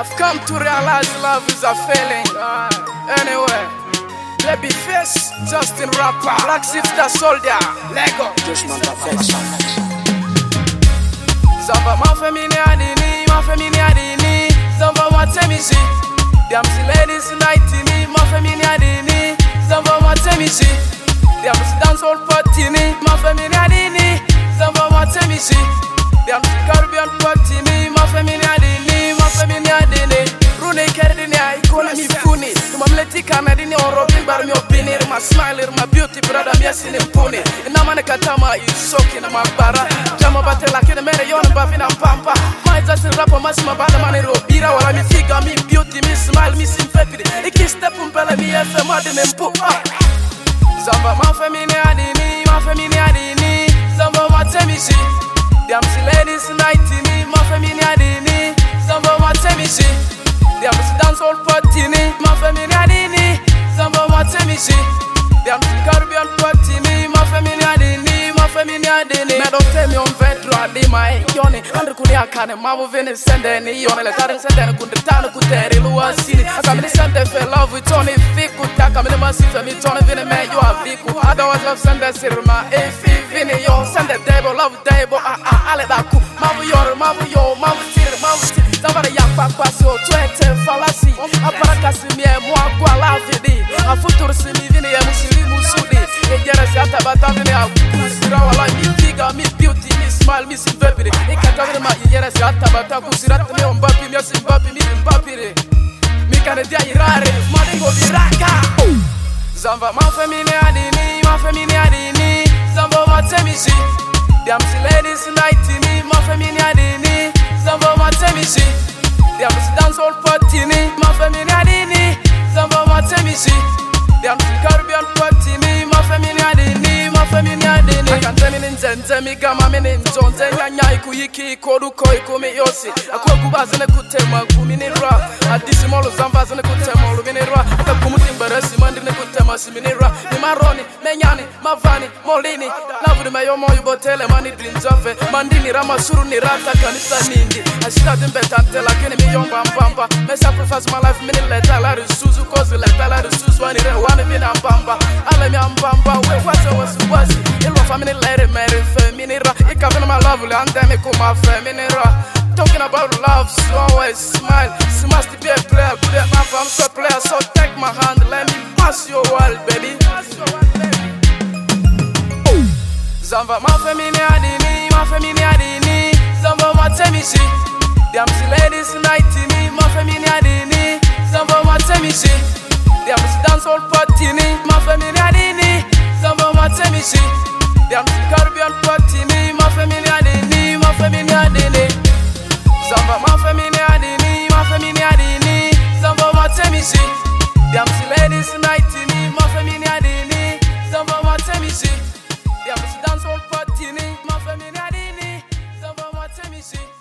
I've come to realize love is a feeling. Anyway, Babyface, Justin Rapper, Black Sifter Soldier, Lego, Zamba mafemini adini, Zamba watemishi. Damn ladies nightini, mafemini adini, Zamba watemishi. Damn dance all partini, mafemini adini, Zamba watemishi. Damn Caribbean partini, mafemini adini, mafemini adini. Rune kerdini ay kola mi funi. Tuma mleti kanadini orobin bar mi opinir. My smiler, my beauty brother mi asini mpuni. Inamane katama isoki na mabara. Jama batela kene mere yon bavina pampa. My just rapper masima bada mane robira. Wala mi figa mi beauty mi smile mi simpepidi. Iki step umpele mi efe madine mpu. Zamba mafemini adini, Zamba watemishi. Damn ladies nightini, mafemini adini, Zamba watemishi. Damn dance all partini, mafemini adini, Zamba watemishi. Damn Caribbean partini, mafemini adini, mafemini adini. Me don't tell me on vetro adima yoni. Andre kuni akane mamu vini sende ni yoni. Le tarim sende ni kundi tanu kuteri luwa sini. Akamini sende fe love with Tony Fiku. Takamini masife mi Tony vini me yo aviku. Otherwise love sende sirma efi vini yo. Sende debo love debo ale daku. Mamu yor mamu yo mamu tiri mamu tiri. Zambara yakpa kwasi o twete falasi. Apara kasi miye mwa kwa la vidi. Afuturu simi vini ye musiri musudi. Ejere si atabata vini akusira wala mi figa mi beauty mi smile mi simpepiri. Ikata vini ma ejere si atabata kusirata mi ombapi mi osimbapi mi mbapiri. Mi kane dia irare madingo viraka. Zamba mafemini adini, Zamba watemishi. Damn ladies nightini, mafemini adini, Zamba watemishi. Damn dance all partini, mafemini adini, Zamba watemishi. Damn Caribbean partini, mafemini adini, mafemini adini. Akante mini nzenze mi kama mini nzonze. Nyanya ikuyiki kodu koi kumi yosi. Akwa kubazene kutema kumini ra. Adisi molo zamba zene kutema lumini ra. Aka kumuti mberesi mandine kutema simini ra. Ni maroni, menyani, mavani, molini. Lavu ni meyo moyu botele mani drinjafe. Mandini rama suru ni rata kanisa nindi. Ashita dimbetante lakini mi yomba mbamba. Me sacrifice my life mini leta la risuzu. Kozi leta la risuzu wani rewani vina mbamba. Ale mi ambamba we wasi. Ilwa famini lere meri feminira. Ikavina my love uli andemi kuma feminira. Talking about love, so always smile. She must be a player, good at my fam, so player. So take my hand, let me pass your world, baby. Zamba mafemini adini, Zamba watemishi. Damn ladies nightini, mafemini adini, Zamba watemishi. Damn dance all partini, mafemini adini, Zamba watemishi. Damn Caribbean partini, mafemini adini, mafemini adini. Zamba mafemini adini, Zamba watemishi. Damn ladies nightini, mafemini adini, Zamba watemishi. Damn dance all partini, mafemini adini, Zamba watemishi.